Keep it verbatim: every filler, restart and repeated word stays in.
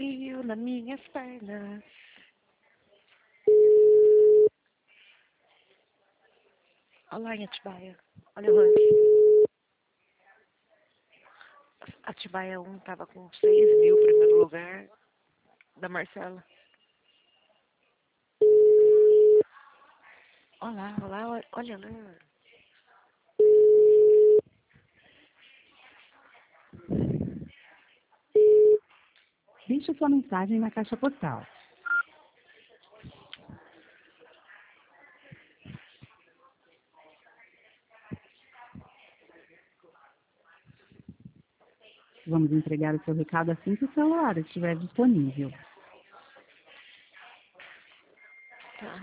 frio nas minhas pernas. Olha lá em Atibaia. Olha o ranking. Atibaia um tava com seis mil, primeiro lugar, da Marcela. Olha lá, olha lá, olha lá. Deixe sua mensagem na caixa postal. Vamos entregar o seu recado assim que o celular estiver disponível.